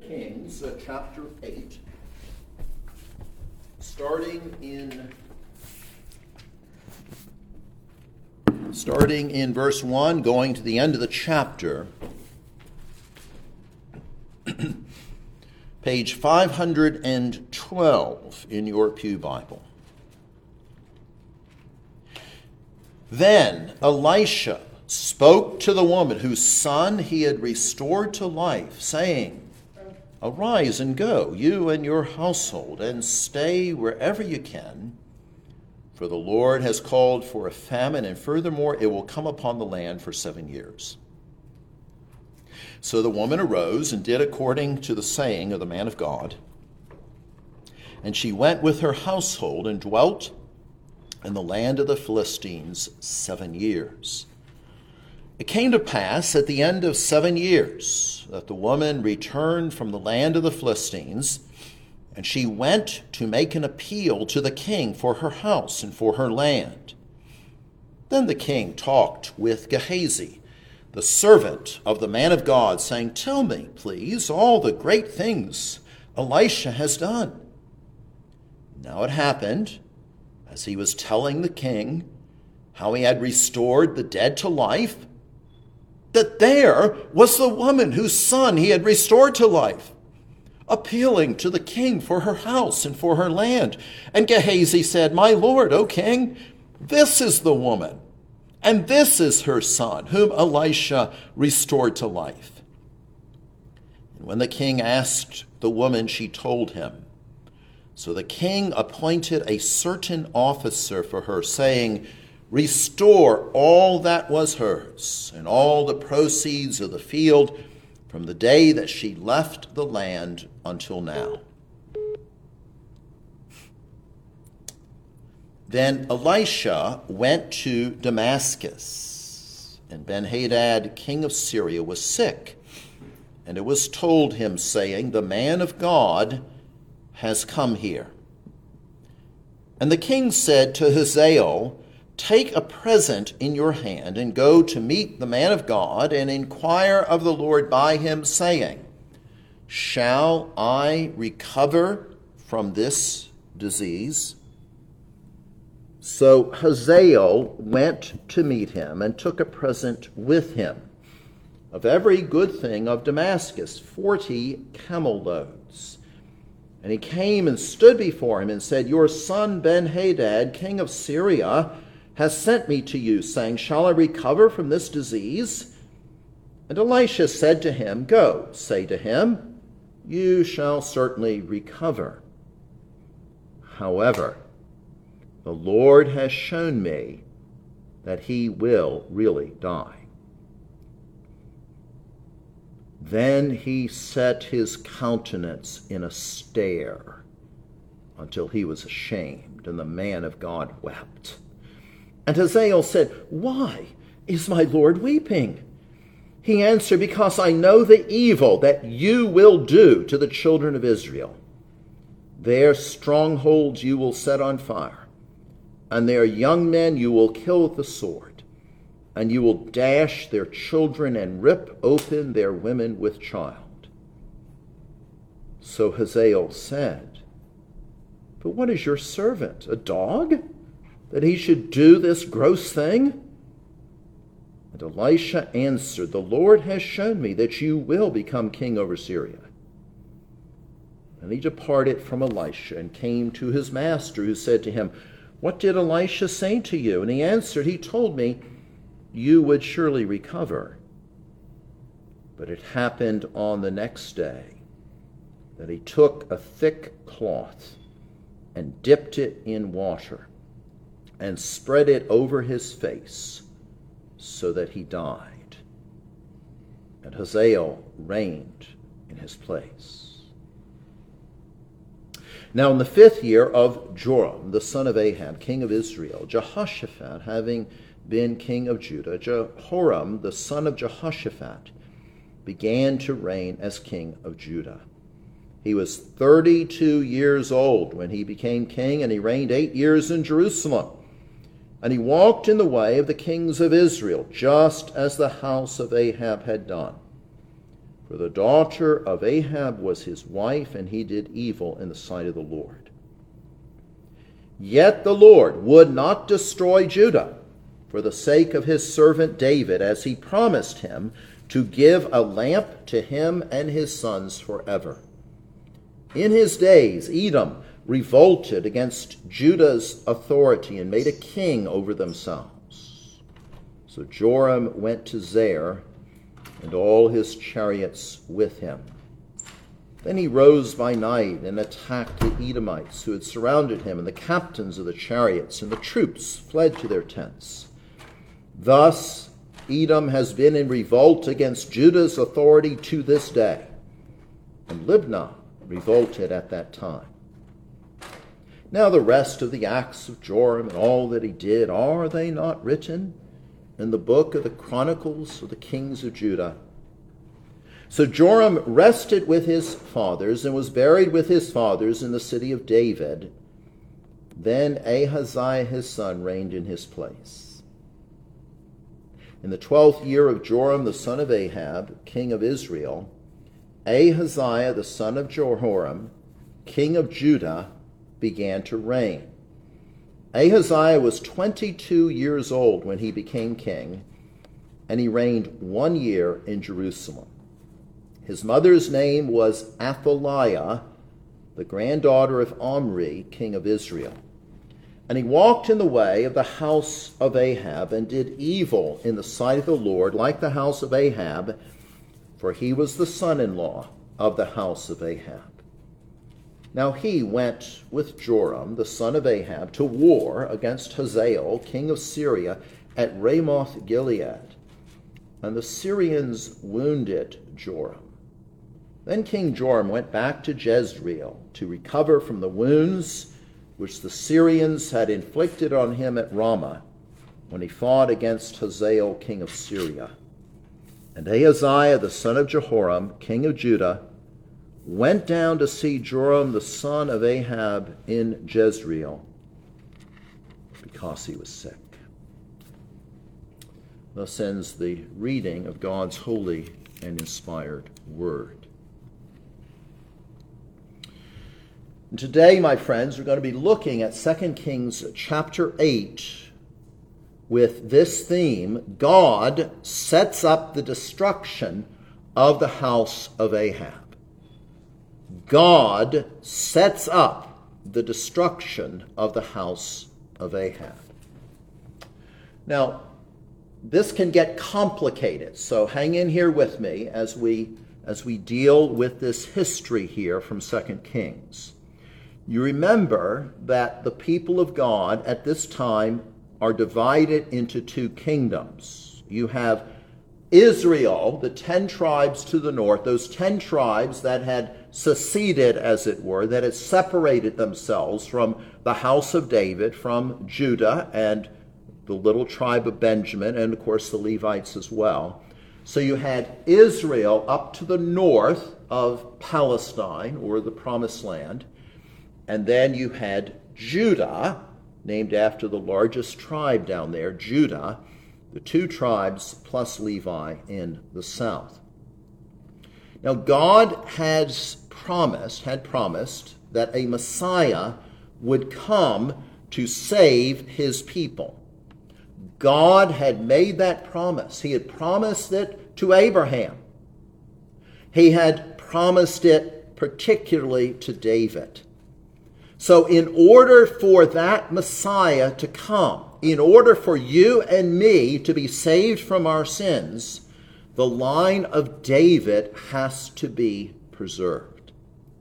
Kings, chapter 8, starting in verse 1, going to the end of the chapter, page 512 in your Pew Bible. Then Elisha spoke to the woman whose son he had restored to life, saying, "Arise and go, you and your household, and stay wherever you can, for the Lord has called for a famine, and furthermore it will come upon the land for 7 years." So the woman arose and did according to the saying of the man of God. And she went with her household and dwelt in the land of the Philistines 7 years. It came to pass at the end of 7 years that the woman returned from the land of the Philistines, and she went to make an appeal to the king for her house and for her land. Then the king talked with Gehazi, the servant of the man of God, saying, "Tell me, please, all the great things Elisha has done." Now it happened, as he was telling the king how he had restored the dead to life, that there was the woman whose son he had restored to life, appealing to the king for her house and for her land. And Gehazi said, "My lord, O king, this is the woman, and this is her son, whom Elisha restored to life." And when the king asked the woman, she told him. So the king appointed a certain officer for her, saying, "Restore all that was hers, and all the proceeds of the field, from the day that she left the land until now." Then Elisha went to Damascus, and Ben-Hadad, king of Syria, was sick. And it was told him, saying, "The man of God has come here." And the king said to Hazael, "Take a present in your hand, and go to meet the man of God, and inquire of the Lord by him, saying, Shall I recover from this disease?" So Hazael went to meet him, and took a present with him of every good thing of Damascus, 40 camel loads. And he came and stood before him and said, "Your son Ben-Hadad, king of Syria, has sent me to you, saying, Shall I recover from this disease?" And Elisha said to him, "Go, say to him, you shall certainly recover. However, the Lord has shown me that he will really die." Then he set his countenance in a stare until he was ashamed, and the man of God wept. And Hazael said, "Why is my Lord weeping?" He answered, "Because I know the evil that you will do to the children of Israel. Their strongholds you will set on fire, and their young men you will kill with the sword. And you will dash their children and rip open their women with child." So Hazael said, "But what is your servant, a dog, that he should do this gross thing?" And Elisha answered, "The Lord has shown me that you will become king over Syria." And he departed from Elisha and came to his master, who said to him, "What did Elisha say to you?" And he answered, "He told me, you would surely recover." But it happened on the next day that he took a thick cloth and dipped it in water and spread it over his face, so that he died. And Hazael reigned in his place. Now in the 5th year of Joram, the son of Ahab, king of Israel, Jehoshaphat having been king of Judah, Jehoram, the son of Jehoshaphat, began to reign as king of Judah. He was 32 years old when he became king, and he reigned 8 years in Jerusalem. And he walked in the way of the kings of Israel, just as the house of Ahab had done. For the daughter of Ahab was his wife, and he did evil in the sight of the Lord. Yet the Lord would not destroy Judah for the sake of his servant David, as he promised him to give a lamp to him and his sons forever. In his days, Edom revolted against Judah's authority and made a king over themselves. So Joram went to Zair, and all his chariots with him. Then he rose by night and attacked the Edomites who had surrounded him, and the captains of the chariots, and the troops fled to their tents. Thus Edom has been in revolt against Judah's authority to this day, and Libnah revolted at that time. Now the rest of the acts of Joram and all that he did, are they not written in the book of the Chronicles of the kings of Judah? So Joram rested with his fathers and was buried with his fathers in the city of David. Then Ahaziah his son reigned in his place. In the 12th year of Joram the son of Ahab, king of Israel, Ahaziah the son of Jehoram, king of Judah, began to reign. Ahaziah was 22 years old when he became king, and he reigned 1 year in Jerusalem. His mother's name was Athaliah, the granddaughter of Omri, king of Israel. And he walked in the way of the house of Ahab and did evil in the sight of the Lord, like the house of Ahab, for he was the son-in-law of the house of Ahab. Now he went with Joram, the son of Ahab, to war against Hazael, king of Syria, at Ramoth Gilead. And the Syrians wounded Joram. Then King Joram went back to Jezreel to recover from the wounds which the Syrians had inflicted on him at Ramah when he fought against Hazael, king of Syria. And Ahaziah, the son of Jehoram, king of Judah, went down to see Joram, the son of Ahab, in Jezreel, because he was sick. Thus ends the reading of God's holy and inspired word. And today, my friends, we're going to be looking at 2 Kings chapter 8 with this theme: God sets up the destruction of the house of Ahab. God sets up the destruction of the house of Ahab. Now, this can get complicated, so hang in here with me as we deal with this history here from 2 Kings. You remember that the people of God at this time are divided into two kingdoms. You have Israel, the 10 tribes to the north, those 10 tribes that had seceded, as it were, that had separated themselves from the house of David, from Judah and the little tribe of Benjamin, and of course the Levites as well. So you had Israel up to the north of Palestine, or the Promised Land, and then you had Judah, named after the largest tribe down there, Judah, the 2 tribes plus Levi in the south. Now God had promised that a Messiah would come to save his people. God had made that promise. He had promised it to Abraham. He had promised it particularly to David. So in order for that Messiah to come, in order for you and me to be saved from our sins, the line of David has to be preserved.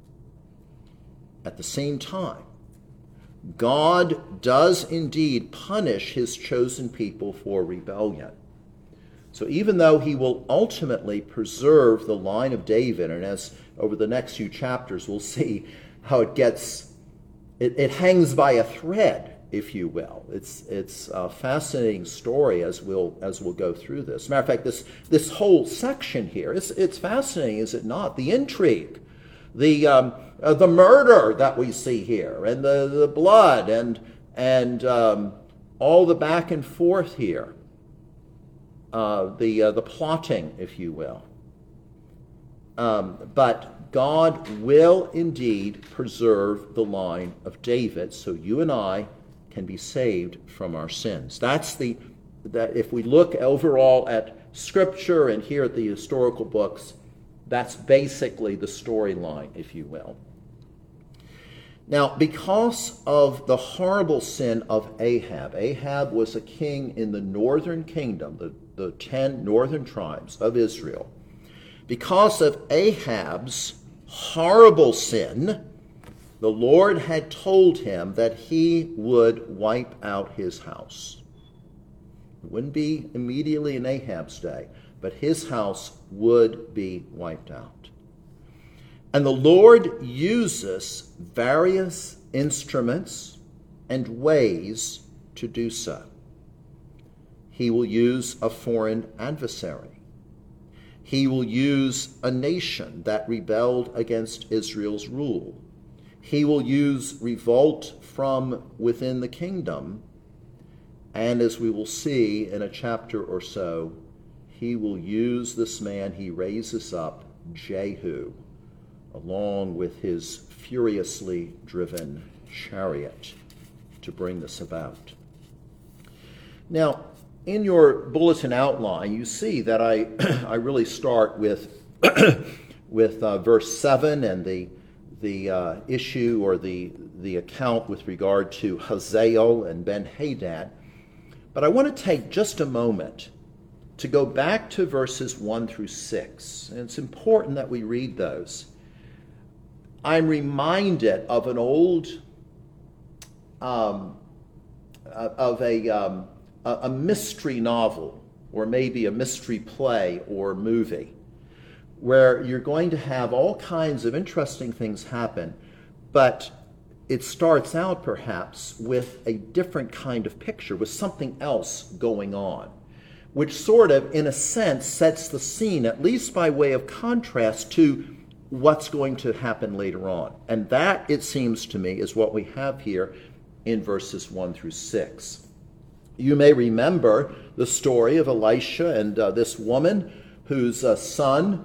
At the same time, God does indeed punish his chosen people for rebellion. So even though he will ultimately preserve the line of David, and as over the next few chapters we'll see how it hangs by a thread, if you will. It's a fascinating story as we'll go through this. As a matter of fact, this whole section here, it's fascinating, is it not? The intrigue, the murder that we see here, and the blood, and all the back and forth here, the plotting, if you will. But God will indeed preserve the line of David, so you and I can be saved from our sins. That if we look overall at Scripture and here at the historical books, that's basically the storyline, if you will. Now, because of the horrible sin of Ahab was a king in the northern kingdom, the 10 northern tribes of Israel. Because of Ahab's horrible sin, the Lord had told him that he would wipe out his house. It wouldn't be immediately in Ahab's day, but his house would be wiped out. And the Lord uses various instruments and ways to do so. He will use a foreign adversary. He will use a nation that rebelled against Israel's rule. He will use revolt from within the kingdom. And as we will see in a chapter or so, he will use this man he raises up, Jehu, along with his furiously driven chariot to bring this about. Now, in your bulletin outline, you see that I really start with verse 7 and the issue or the account with regard to Hazael and Ben-Hadad. But I want to take just a moment to go back to verses 1 through 6. And it's important that we read those. I'm reminded of an old, of a mystery novel, or maybe a mystery play or movie, where you're going to have all kinds of interesting things happen, but it starts out perhaps with a different kind of picture, with something else going on, which sort of, in a sense, sets the scene, at least by way of contrast, to what's going to happen later on. And that, it seems to me, is what we have here in verses 1 through 6. You may remember the story of Elisha and this woman whose son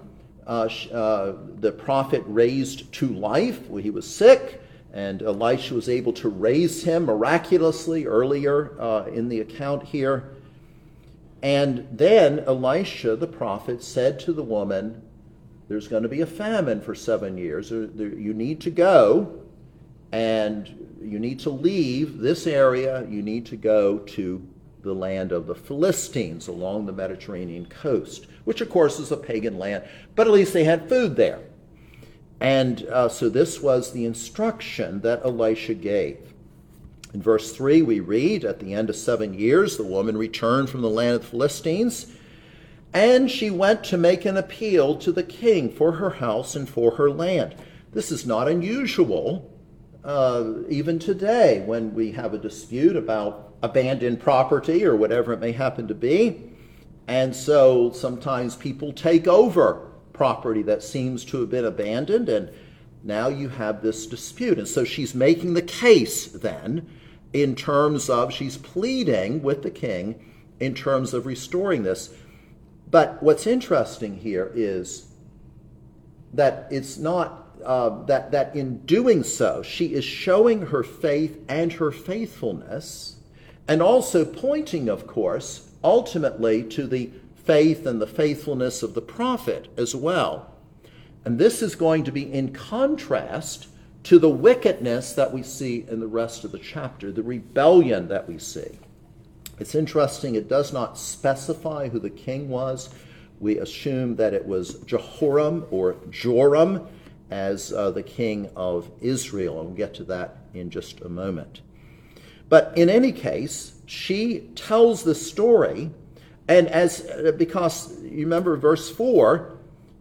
the prophet raised to life when he was sick, and Elisha was able to raise him miraculously earlier in the account here. And then Elisha, the prophet, said to the woman, there's going to be a famine for 7 years. You need to go, and you need to leave this area. You need to go to the land of the Philistines along the Mediterranean coast, which, of course, is a pagan land, but at least they had food there. And so this was the instruction that Elisha gave. In verse 3, we read, at the end of 7 years, the woman returned from the land of the Philistines, and she went to make an appeal to the king for her house and for her land. This is not unusual, even today, when we have a dispute about abandoned property or whatever it may happen to be. And so sometimes people take over property that seems to have been abandoned, and now you have this dispute. And so she's making the case then in terms of, she's pleading with the king in terms of restoring this. But what's interesting here is that it's not, that in doing so, she is showing her faith and her faithfulness, and also pointing, of course, ultimately to the faith and the faithfulness of the prophet as well. And this is going to be in contrast to the wickedness that we see in the rest of the chapter, the rebellion that we see. It's interesting, it does not specify who the king was. We assume that it was Jehoram or Joram as the king of Israel, and we'll get to that in just a moment. But in any case, she tells the story, and because you remember verse 4,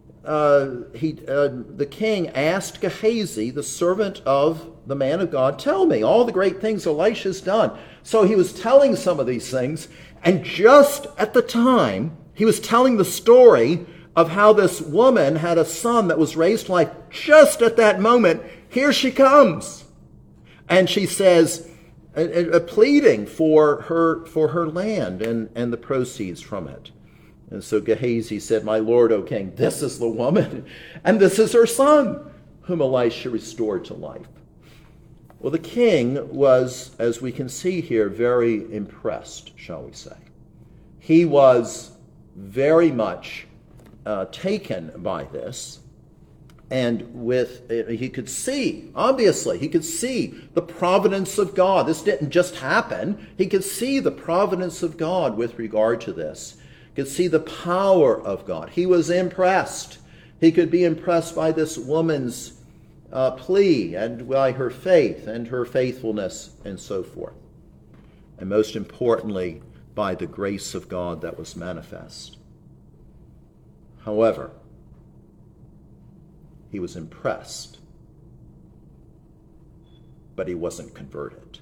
the king asked Gehazi, the servant of the man of God, tell me all the great things Elisha's done. So he was telling some of these things, and just at the time he was telling the story of how this woman had a son that was raised to life, just at that moment, here she comes. And she says, pleading for her land and the proceeds from it. And so Gehazi said, "My lord, O king, this is the woman, and this is her son, whom Elisha restored to life." Well, the king was, as we can see here, very impressed, shall we say. He was very much taken by this. And he could see, obviously, he could see the providence of God. This didn't just happen. He could see the providence of God with regard to this. He could see the power of God. He was impressed. He could be impressed by this woman's plea and by her faith and her faithfulness and so forth. And most importantly, by the grace of God that was manifest. However, he was impressed, but he wasn't converted.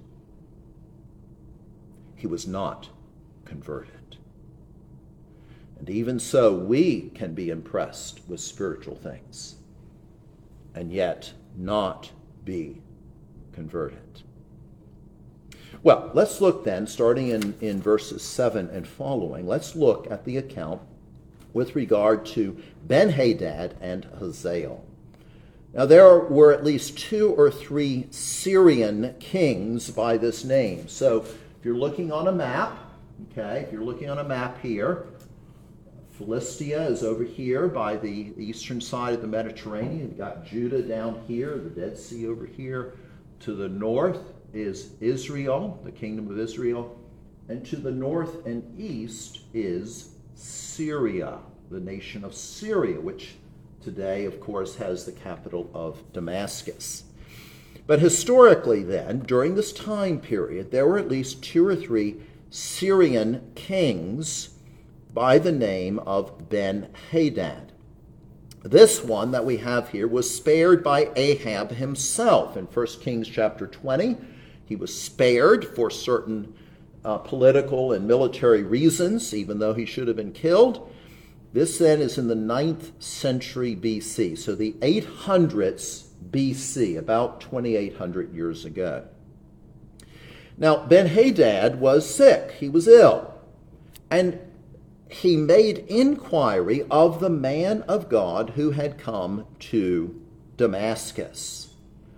He was not converted. And even so, we can be impressed with spiritual things and yet not be converted. Well, let's look then, starting in verses 7 and following, let's look at the account with regard to Ben-Hadad and Hazael. Now, there were at least 2 or 3 Syrian kings by this name. So, if you're looking on a map, if you're looking on a map here, Philistia is over here by the eastern side of the Mediterranean. You've got Judah down here, the Dead Sea over here. To the north is Israel, the kingdom of Israel. And to the north and east is Syria, the nation of Syria, which today, of course, has the capital of Damascus. But historically then, during this time period, there were at least 2 or 3 Syrian kings by the name of Ben-Hadad. This one that we have here was spared by Ahab himself. In 1 Kings chapter 20, he was spared for certain political and military reasons, even though he should have been killed. This then is in the 9th century BC, so the 800s BC, about 2,800 years ago. Now, Ben-Hadad was sick. He was ill. And he made inquiry of the man of God who had come to Damascus.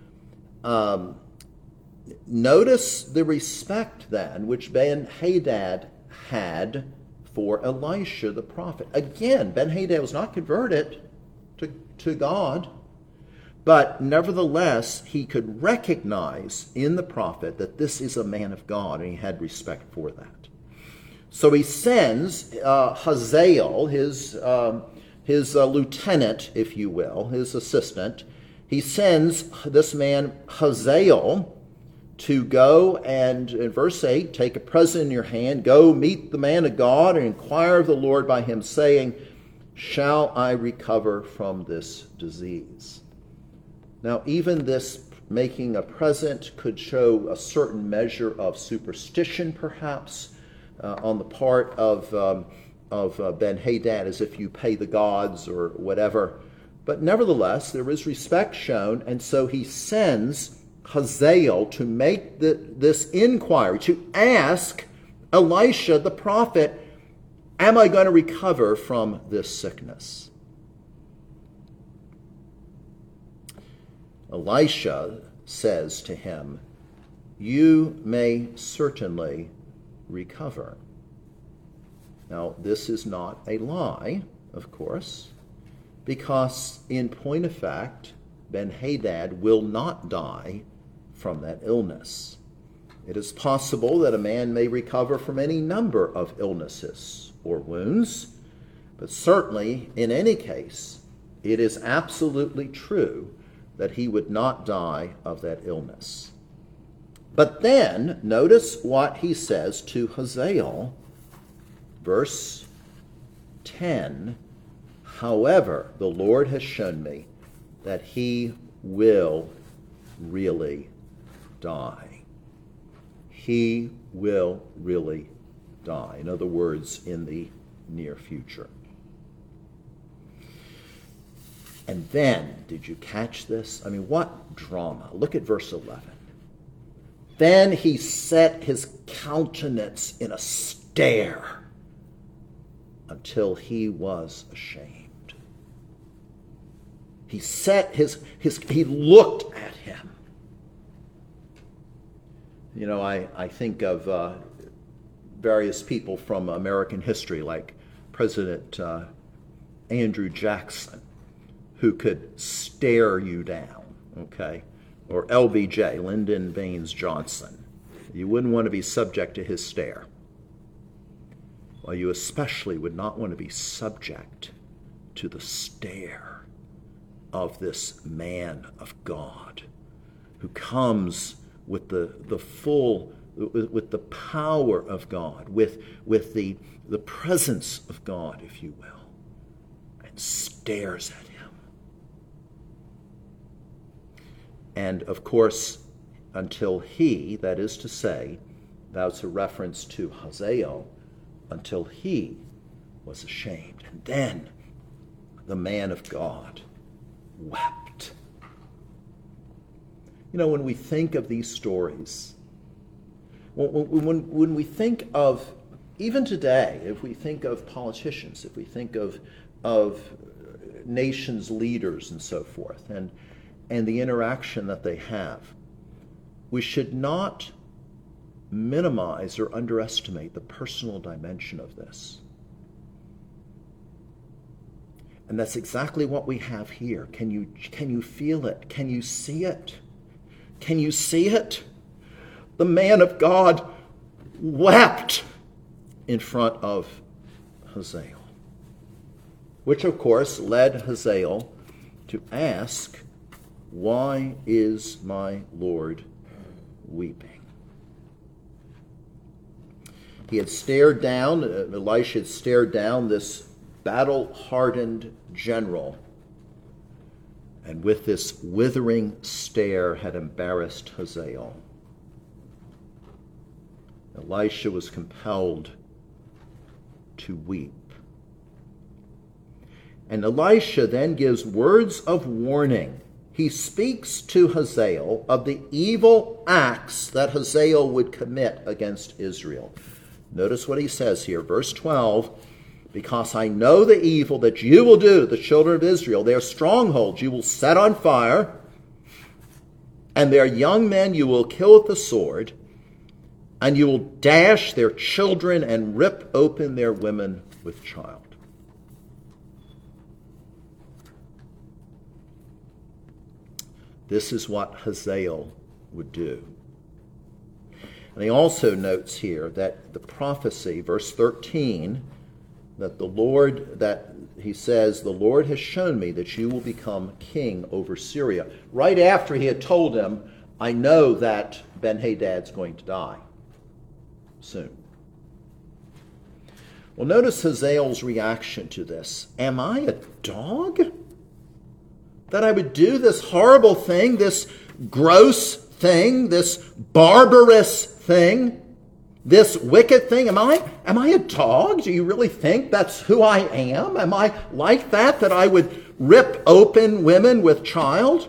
Notice the respect then which Ben-Hadad had for Elisha the prophet. Again, Ben-Hadad was not converted to God, but nevertheless he could recognize in the prophet that this is a man of God, and he had respect for that. So he sends Hazael, his lieutenant, if you will, his assistant. He sends this man Hazael to go and, in verse 8, take a present in your hand, go meet the man of God and inquire of the Lord by him, saying, "Shall I recover from this disease?" Now, even this making a present could show a certain measure of superstition, perhaps, on the part of Ben-Hadad, as if you pay the gods or whatever. But nevertheless, there is respect shown, and so he sends Hazael to make this inquiry, to ask Elisha the prophet, "Am I going to recover from this sickness?" Elisha says to him, "You may certainly recover." Now, this is not a lie, of course, because in point of fact, Ben-Hadad will not die from that illness. It is possible that a man may recover from any number of illnesses or wounds, but certainly, in any case, it is absolutely true that he would not die of that illness. But then, notice what he says to Hazael, verse 10, "However, the Lord has shown me that he will really die." He will really die. In other words, in the near future. And then, did you catch this? I mean, what drama? Look at verse 11. "Then he set his countenance in a stare." until he was ashamed. He set he looked at him. You know, I think of various people from American history, like President Andrew Jackson, who could stare you down, okay? Or LBJ, Lyndon Baines Johnson. You wouldn't want to be subject to his stare. Well, you especially would not want to be subject to the stare of this man of God who comes with the full, with the power of God, with the presence of God, if you will, and stares at him. And of course, until he, that is to say, that's a reference to Hazael, until he was ashamed. And then the man of God wept. You know, when we think of these stories, when we think of, even today, if we think of politicians, if we think of nations' leaders and so forth, and the interaction that they have, we should not minimize or underestimate the personal dimension of this. And that's exactly what we have here. Can you feel it? Can you see it? Can you see it? The man of God wept in front of Hazael, which of course led Hazael to ask, "Why is my Lord weeping?" He had stared down, Elisha had stared down this battle-hardened general, and with this withering stare had embarrassed Hazael. Elisha was compelled to weep. And Elisha then gives words of warning. He speaks to Hazael of the evil acts that Hazael would commit against Israel. Notice what he says here, verse 12, "Because I know the evil that you will do to the children of Israel, their strongholds you will set on fire, and their young men you will kill with the sword, and you will dash their children and rip open their women with child." This is what Hazael would do. And he also notes here that the prophecy, verse 13, he says, "The Lord has shown me that you will become king over Syria." Right after he had told him, "I know that Ben-Hadad's going to die soon." Well, notice Hazael's reaction to this. Am I a dog? That I would do this horrible thing, this gross thing, this barbarous thing, this wicked thing? Am I a dog? Do you really think that's who I am? Am I like that I would rip open women with child?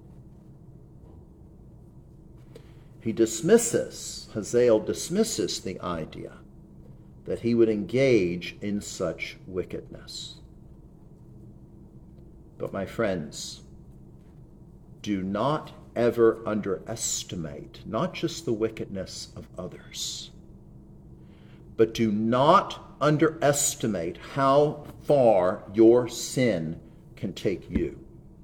Hazael dismisses the idea that he would engage in such wickedness. But my friends, do not ever underestimate not just the wickedness of others, but do not underestimate how far your sin can take you.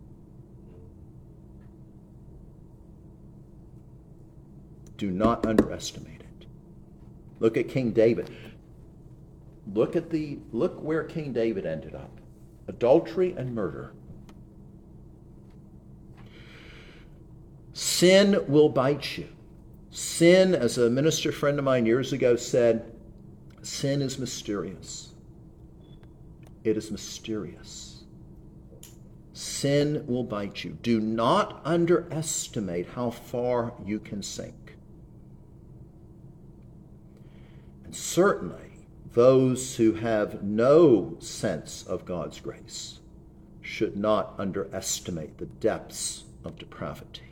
Do not underestimate it. Look at King David. Look where King David ended up. Adultery and murder. Sin will bite you. Sin, as a minister friend of mine years ago said, sin is mysterious. It is mysterious. Sin will bite you. Do not underestimate how far you can sink. And certainly, those who have no sense of God's grace should not underestimate the depths of depravity.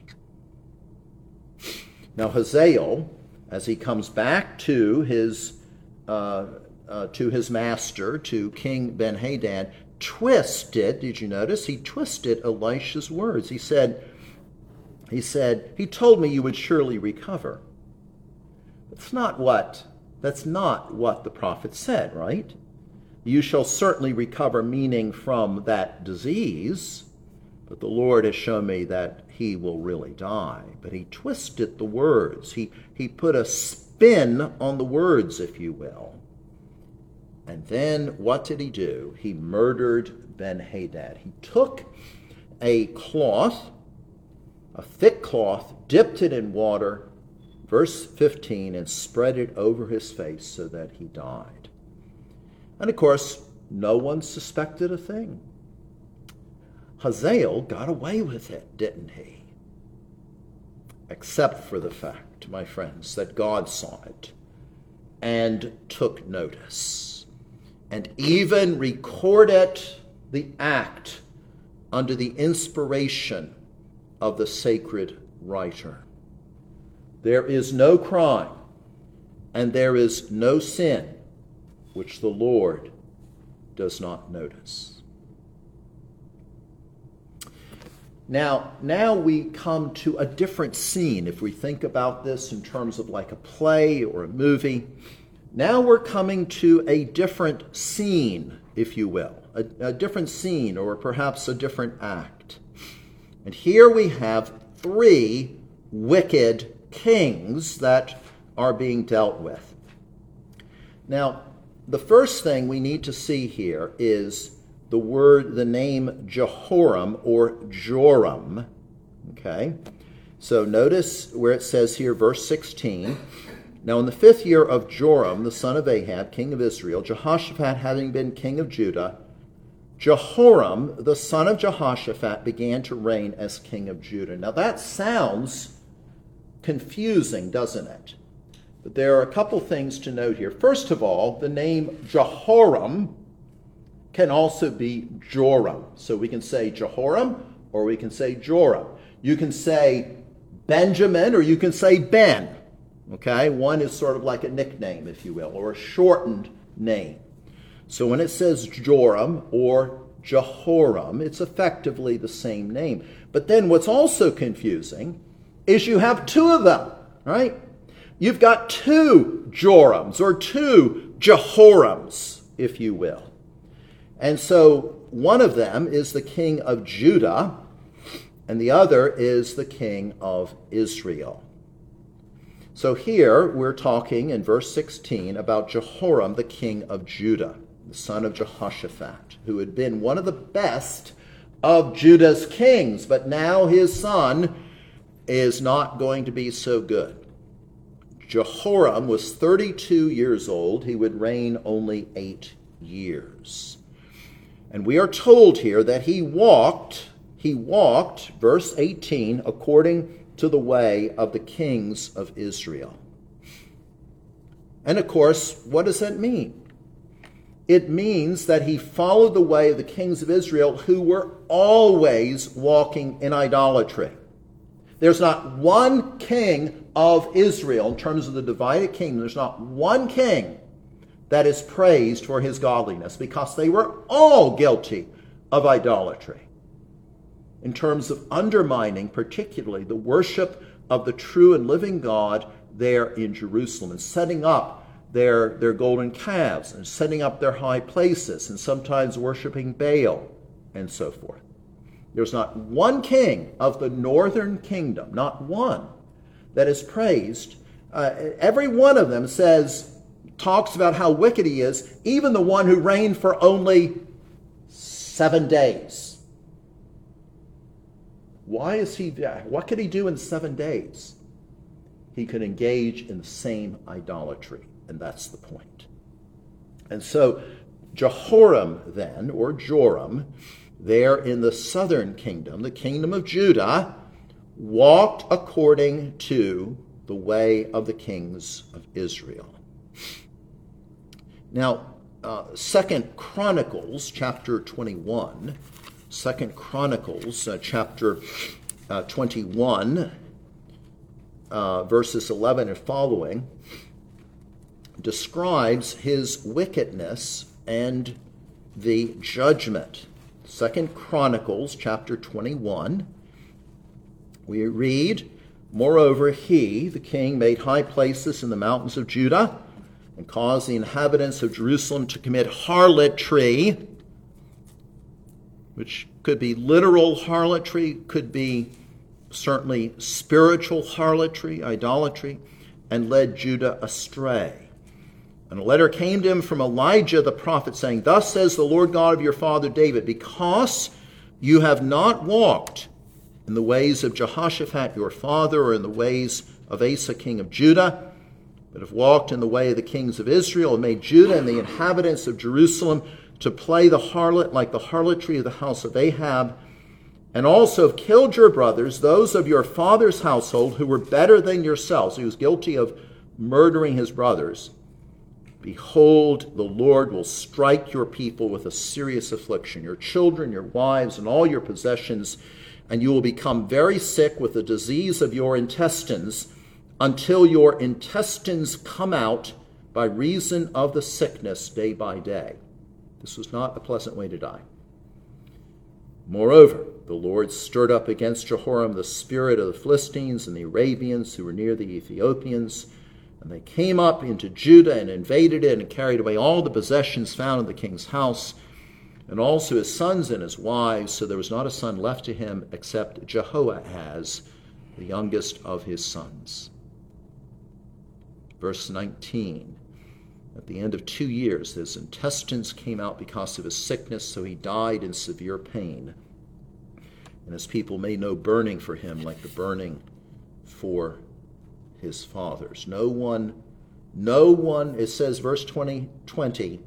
Now Hazael, as he comes back to his to his master, to King Ben-Hadad, twisted, did you notice? He twisted Elisha's words. He said, he told me you would surely recover. That's not what the prophet said, right? You shall certainly recover, meaning from that disease, but the Lord has shown me that he will really die. But he twisted the words. He put a spin on the words, if you will. And then what did he do? He murdered Ben-Hadad. He took a cloth, a thick cloth, dipped it in water, verse 15, and spread it over his face so that he died. And of course, no one suspected a thing. Hazael got away with it, didn't he? Except for the fact, my friends, that God saw it and took notice, and even recorded the act under the inspiration of the sacred writer. There is no crime and there is no sin which the Lord does not notice. Now we come to a different scene. If we think about this in terms of like a play or a movie, now we're coming to a different scene, if you will, a different scene or perhaps a different act. And here we have 3 wicked kings that are being dealt with. Now, the first thing we need to see here is the name Jehoram or Joram. Okay? So notice where it says here, verse 16, now in the 5th year of Joram, the son of Ahab, king of Israel, Jehoshaphat having been king of Judah, Jehoram, the son of Jehoshaphat, began to reign as king of Judah. Now that sounds confusing, doesn't it? But there are a couple things to note here. First of all, the name Jehoram can also be Joram. So we can say Jehoram or we can say Joram. You can say Benjamin or you can say Ben. Okay? One is sort of like a nickname, if you will, or a shortened name. So when it says Joram or Jehoram, it's effectively the same name. But then what's also confusing is you have 2 of them, right? You've got 2 Jorams or 2 Jehorams, if you will. And so one of them is the king of Judah, and the other is the king of Israel. So here we're talking in verse 16 about Jehoram, the king of Judah, the son of Jehoshaphat, who had been one of the best of Judah's kings, but now his son is not going to be so good. Jehoram was 32 years old. He would reign only 8 years. And we are told here that he walked, verse 18, according to the way of the kings of Israel. And of course, what does that mean? It means that he followed the way of the kings of Israel who were always walking in idolatry. There's not one king of Israel, in terms of the divided kingdom, there's not one king that is praised for his godliness, because they were all guilty of idolatry. In terms of undermining, particularly, the worship of the true and living God there in Jerusalem, and setting up their golden calves, and setting up their high places, and sometimes worshiping Baal, and so forth. There's not one king of the northern kingdom, not one, that is praised. Every one of them talks about how wicked he is, even the one who reigned for only 7 days. What could he do in 7 days? He could engage in the same idolatry, and that's the point. And so Jehoram then, or Joram, there in the southern kingdom, the kingdom of Judah, walked according to the way of the kings of Israel. Now, 2 Chronicles chapter 21, 2 Chronicles chapter 21, verses 11 and following, describes his wickedness and the judgment. 2 Chronicles chapter 21, we read, "Moreover, he, the king, made high places in the mountains of Judah and caused the inhabitants of Jerusalem to commit harlotry," which could be literal harlotry, could be certainly spiritual harlotry, idolatry, "and led Judah astray. And a letter came to him from Elijah the prophet, saying, Thus says the Lord God of your father David, because you have not walked in the ways of Jehoshaphat your father, or in the ways of Asa king of Judah, but have walked in the way of the kings of Israel, and made Judah and the inhabitants of Jerusalem to play the harlot like the harlotry of the house of Ahab, and also have killed your brothers, those of your father's household, who were better than yourselves." He was guilty of murdering his brothers. "Behold, the Lord will strike your people with a serious affliction, your children, your wives, and all your possessions, and you will become very sick with the disease of your intestines, until your intestines come out by reason of the sickness day by day." This was not a pleasant way to die. "Moreover, the Lord stirred up against Jehoram the spirit of the Philistines and the Arabians who were near the Ethiopians, and they came up into Judah and invaded it and carried away all the possessions found in the king's house, and also his sons and his wives. So there was not a son left to him except Jehoahaz, the youngest of his sons." Verse 19, "At the end of 2 years, his intestines came out because of his sickness, so he died in severe pain. And his people made no burning for him like the burning for his fathers." No one, it says, verse 20,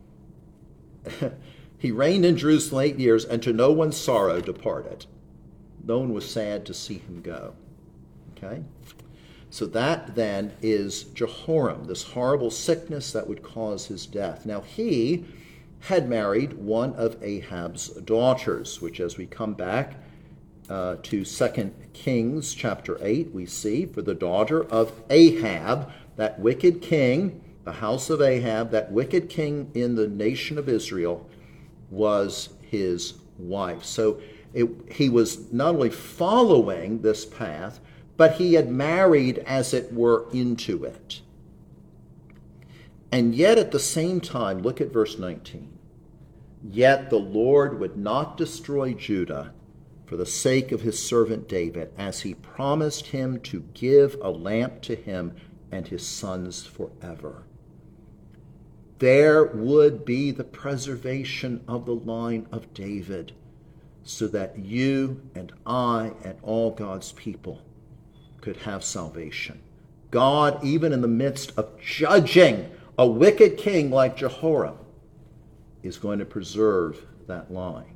"He reigned in Jerusalem 8 years, and to no one's sorrow departed." No one was sad to see him go. Okay? So that then is Jehoram, this horrible sickness that would cause his death. Now he had married one of Ahab's daughters, which as we come back to 2 Kings chapter 8, we see, for the daughter of Ahab, that wicked king, the house of Ahab, that wicked king in the nation of Israel, was his wife. So he was not only following this path, but he had married, as it were, into it. And yet at the same time, look at verse 19. "Yet the Lord would not destroy Judah for the sake of his servant David, as he promised him to give a lamp to him and his sons forever." There would be the preservation of the line of David, so that you and I and all God's people could have salvation. God, even in the midst of judging a wicked king like Jehoram, is going to preserve that line.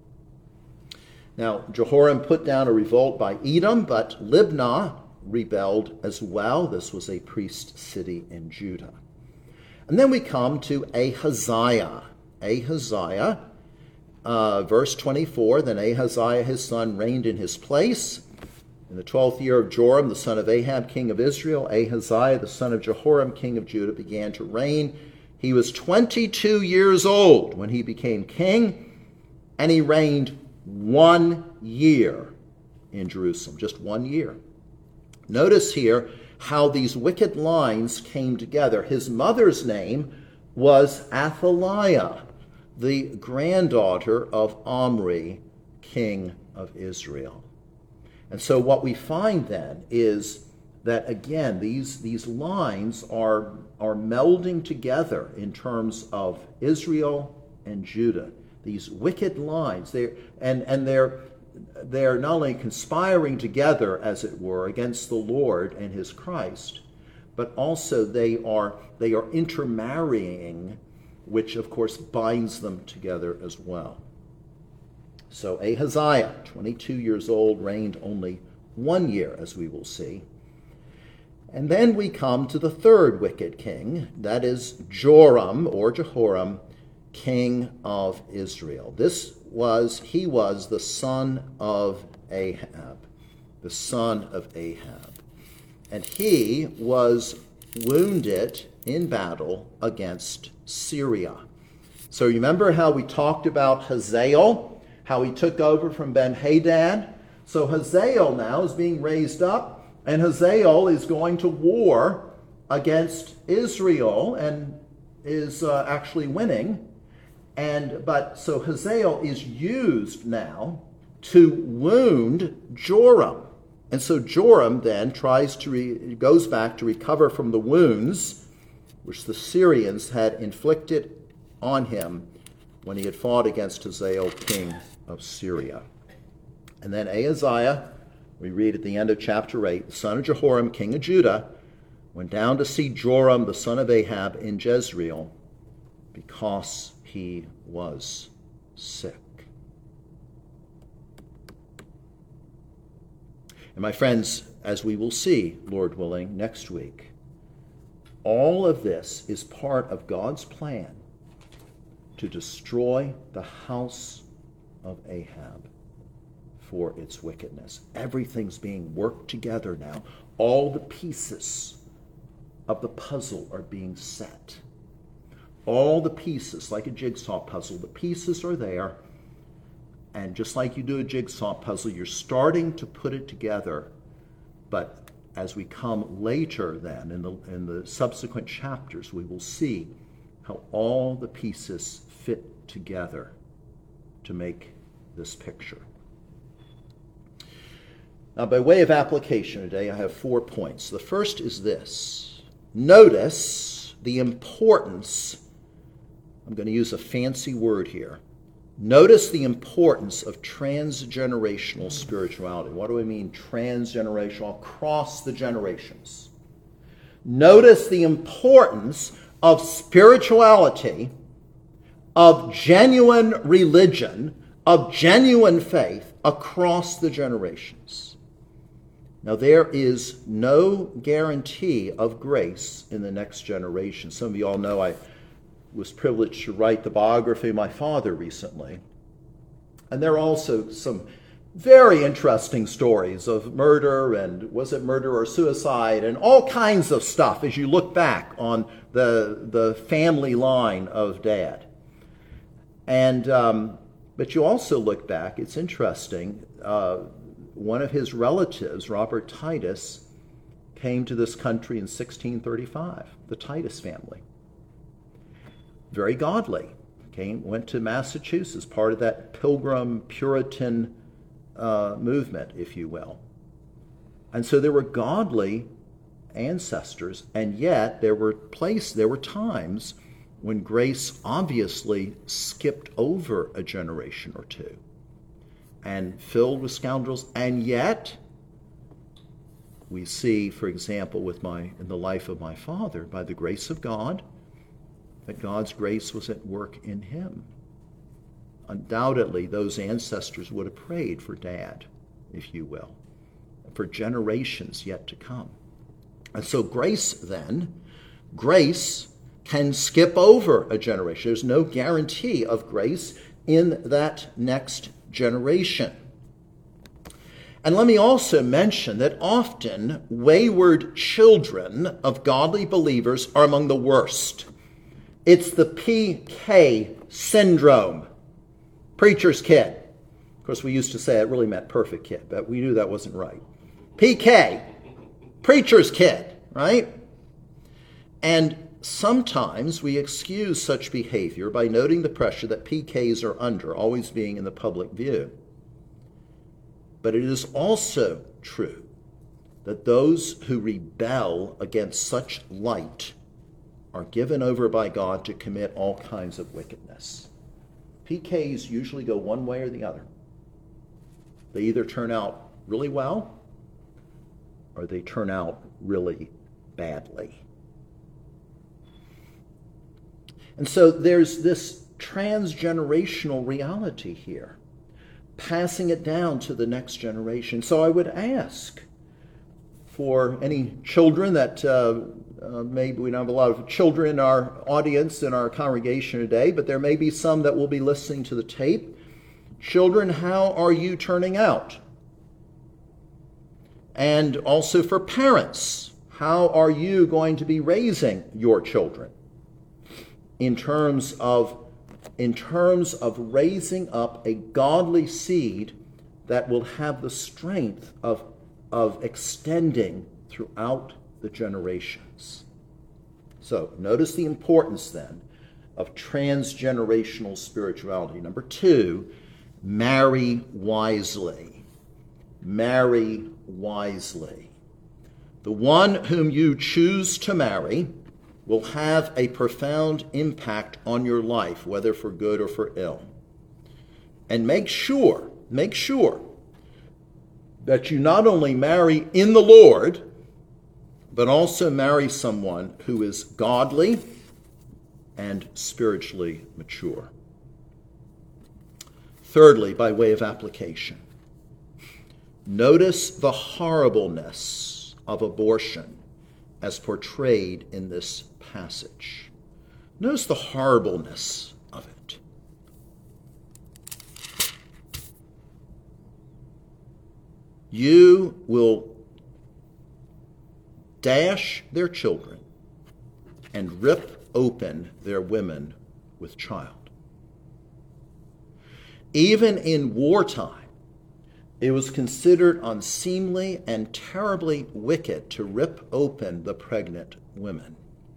Now, Jehoram put down a revolt by Edom, but Libnah rebelled as well. This was a priest city in Judah. And then we come to Ahaziah. Ahaziah, verse 24, "Then Ahaziah his son reigned in his place. In the 12th year of Joram, the son of Ahab, king of Israel, Ahaziah, the son of Jehoram, king of Judah, began to reign. He was 22 years old when he became king, and he reigned 1 year in Jerusalem, just 1 year." Notice here how these wicked lines came together. His mother's name was Athaliah, the granddaughter of Omri, king of Israel. And so what we find then is that, again, these lines are melding together in terms of Israel and Judah. These wicked lines, they're not only conspiring together, as it were, against the Lord and his Christ, but also they are intermarrying, which of course binds them together as well. So Ahaziah, 22 years old, reigned only 1 year, as we will see. And then we come to the third wicked king, that is Joram, or Jehoram, king of Israel. He was the son of Ahab, the son of Ahab. And he was wounded in battle against Syria. So remember how we talked about Hazael, how he took over from Ben-Hadad? So Hazael now is being raised up, and Hazael is going to war against Israel and is actually winning. So Hazael is used now to wound Joram. And so Joram then goes back to recover from the wounds which the Syrians had inflicted on him when he had fought against Hazael, king of Syria. And then Ahaziah, we read at the end of chapter 8, the son of Jehoram, king of Judah, went down to see Joram, the son of Ahab, in Jezreel, because he was sick. And my friends, as we will see, Lord willing, next week, all of this is part of God's plan to destroy the house of Ahab for its wickedness. Everything's being worked together now. All the pieces of the puzzle are being set. All the pieces, like a jigsaw puzzle, the pieces are there. And just like you do a jigsaw puzzle, you're starting to put it together. But as we come later then, in the subsequent chapters, we will see how all the pieces fit together to make this picture. Now, by way of application today, I have 4 points. The first is this. Notice the importance, I'm going to use a fancy word here. Notice the importance of transgenerational spirituality. What do I mean transgenerational? Across the generations. Notice the importance of spirituality, of genuine religion, of genuine faith across the generations. Now, there is no guarantee of grace in the next generation. Some of you all know I was privileged to write the biography of my father recently. And there are also some very interesting stories of murder, and was it murder or suicide, and all kinds of stuff as you look back on the family line of Dad. And but you also look back, it's interesting, one of his relatives, Robert Titus, came to this country in 1635, the Titus family. Very godly. Went to Massachusetts, part of that Pilgrim Puritan movement, if you will. And so there were godly ancestors, and yet there were times when grace obviously skipped over a generation or two and filled with scoundrels. And yet we see, for example, in the life of my father, by the grace of God, that God's grace was at work in him. Undoubtedly, those ancestors would have prayed for Dad, if you will, for generations yet to come. And so grace can skip over a generation. There's no guarantee of grace in that next generation. And let me also mention that often wayward children of godly believers are among the worst. It's the PK syndrome. Preacher's kid. Of course, we used to say it really meant perfect kid, but we knew that wasn't right. PK, preacher's kid, right? And sometimes we excuse such behavior by noting the pressure that PKs are under, always being in the public view. But it is also true that those who rebel against such light are given over by God to commit all kinds of wickedness. PKs usually go one way or the other. They either turn out really well or they turn out really badly. And so there's this transgenerational reality here, passing it down to the next generation. So I would ask for any children that maybe we don't have a lot of children in our audience, in our congregation today, but there may be some that will be listening to the tape. Children, how are you turning out? And also for parents, How are you going to be raising your children in terms of raising up a godly seed that will have the strength of extending throughout the generations? So notice the importance then of transgenerational spirituality. Number 2, marry wisely. Marry wisely. The one whom you choose to marry will have a profound impact on your life, whether for good or for ill. And make sure that you not only marry in the Lord, but also marry someone who is godly and spiritually mature. Thirdly, by way of application, notice the horribleness of abortion as portrayed in this passage. Notice the horribleness of it. You will dash their children and rip open their women with child. Even in wartime, it was considered unseemly and terribly wicked to rip open the pregnant women.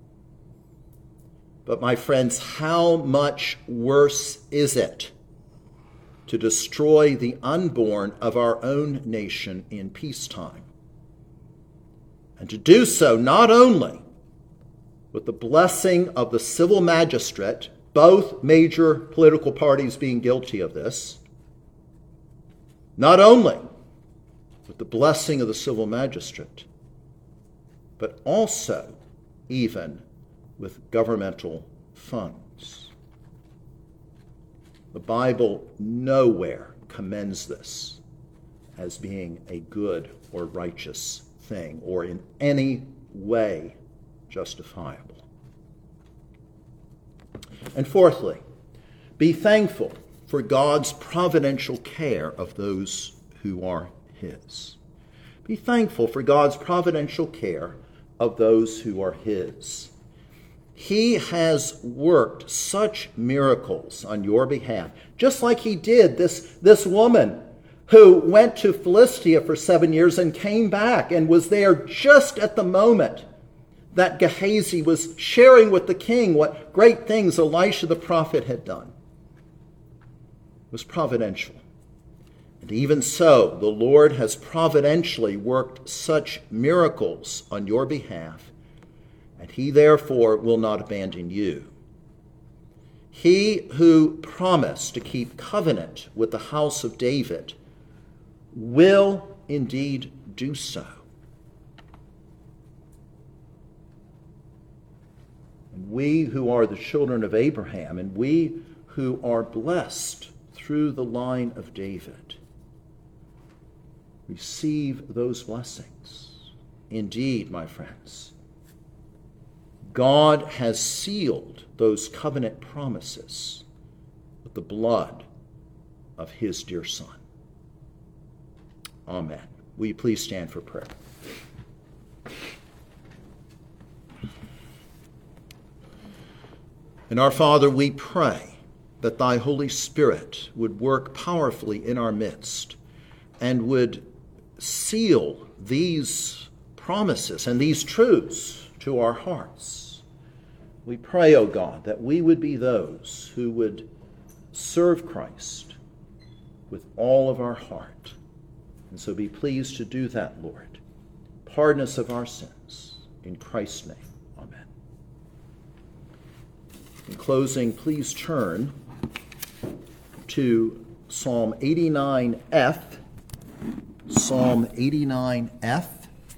But my friends, how much worse is it to destroy the unborn of our own nation in peacetime? And to do so not only with the blessing of the civil magistrate, both major political parties being guilty of this, not only with the blessing of the civil magistrate, but also even with governmental funds. The Bible nowhere commends this as being a good or righteous thing or in any way justifiable. And fourthly, be thankful for God's providential care of those who are his. Be thankful for God's providential care of those who are his. He has worked such miracles on your behalf, just like he did this woman who went to Philistia for 7 years and came back and was there just at the moment that Gehazi was sharing with the king what great things Elisha the prophet had done. It was providential. And even so, the Lord has providentially worked such miracles on your behalf, and he therefore will not abandon you. He who promised to keep covenant with the house of David will indeed do so. And we who are the children of Abraham, and we who are blessed through the line of David, receive those blessings. Indeed, my friends, God has sealed those covenant promises with the blood of his dear Son. Amen. Will you please stand for prayer? And our Father, we pray that thy Holy Spirit would work powerfully in our midst and would seal these promises and these truths to our hearts. We pray, O God, that we would be those who would serve Christ with all of our heart. And so be pleased to do that, Lord. Pardon us of our sins. In Christ's name, amen. In closing, please turn to Psalm 89F. Psalm 89F.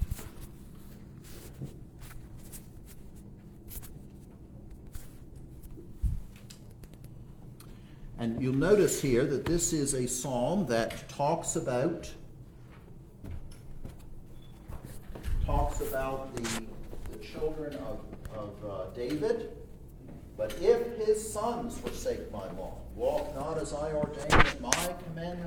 And you'll notice here that this is a psalm that talks about the children of David. But if his sons forsake my law, walk not as I ordain, but my commandments